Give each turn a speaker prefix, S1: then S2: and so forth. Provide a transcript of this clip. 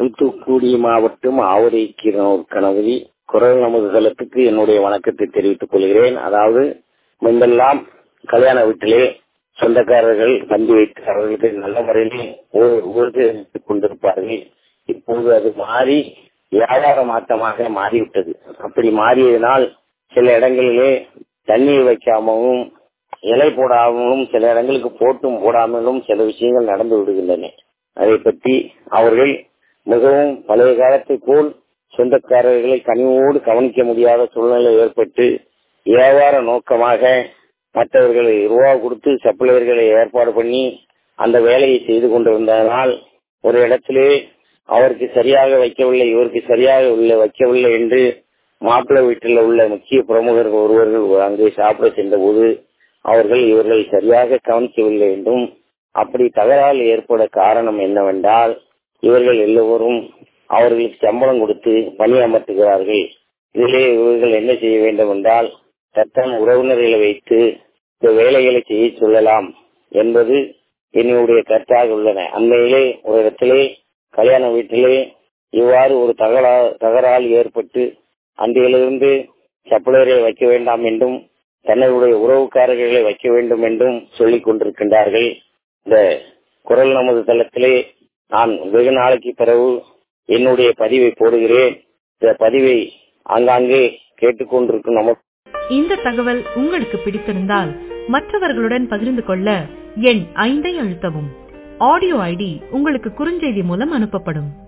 S1: தூத்துக்குடி மாவட்டம் ஆவரைக்கீரனூர் கணபதி. குரல் நமது தளத்துக்கு என்னுடைய வணக்கத்தை தெரிவித்துக் கொள்கிறேன். அதாவது முன்பெல்லாம் கல்யாண வீட்டிலே சொந்தக்காரர்கள் பந்தி வைத்து அவர்களுக்கு நல்ல முறையிலே உபயோகித்துக் கொண்டிருப்பார்கள். இப்போது அது மாறி வியாபார மாற்றமாக மாறிவிட்டது. அப்படி மாறியதனால் சில இடங்களிலே தண்ணீர் வைக்காமலும் இலை போடாமலும் சில இடங்களுக்கு போட்டும் போடாமலும் சில விஷயங்கள் நடந்து விடுகின்றன. அதை பற்றி அவர்கள் மிகவும் பழைய காலத்தை போல் சொந்தக்காரர்களை கனிவோடு கவனிக்க முடியாத சூழ்நிலை ஏற்பட்டு வியாபார நோக்கமாக மற்றவர்களை ரூபா கொடுத்து சப்ளையர்களை ஏற்பாடு பண்ணி அந்த வேலையை செய்து கொண்டிருந்ததனால் ஒரு இடத்திலே அவருக்கு சரியாக வைக்கவில்லை, இவருக்கு சரியாக வைக்கவில்லை என்று மாப்பிள்ளை வீட்டில் உள்ள முக்கிய பிரமுகர்கள் ஒருவர்கள் அங்கே சாப்பிட சென்ற போது இவர்கள் சரியாக கவனிக்கவில்லை என்றும், அப்படி தகராறு ஏற்பட காரணம் என்னவென்றால் இவர்கள் எல்லோரும் அவர்களுக்கு சம்பளம் கொடுத்து பணி அமர்த்துகிறார்கள். இதிலே இவர்கள் என்ன செய்ய வேண்டும் என்றால் தத்தம் உறவினர்களை வைத்து இந்த வேலைகளை செய்ய சொல்லலாம் என்பது என்னுடைய கருத்தாக உள்ளன. அண்மையிலே ஒரு இடத்திலே கல்யாண வீட்டிலே இவ்வாறு ஒரு தகராறு ஏற்பட்டு அன்றையிலிருந்து சப்ளையரை வைக்க வேண்டாம் என்றும் தன்னுடைய உறவுக்காரர்களை வைக்க வேண்டும் என்றும் சொல்லிக் கொண்டிருக்கின்றார்கள். இந்த குரல் நமது தளத்திலே நான் வெகு நாளைக்கு பிறகு என்னுடைய பதிவை போடுகிறேன். இந்த பதிவை ஆங்காங்கே கேட்டுக்கொண்டிருக்கும் நமக்கு
S2: இந்த தகவல் உங்களுக்கு பிடித்திருந்தால் மற்றவர்களுடன் பகிர்ந்து கொள்ள எண் 5 அழுத்தவும். ஆடியோ ஐடி உங்களுக்கு குறுஞ்செய்தி மூலம் அனுப்பப்படும்.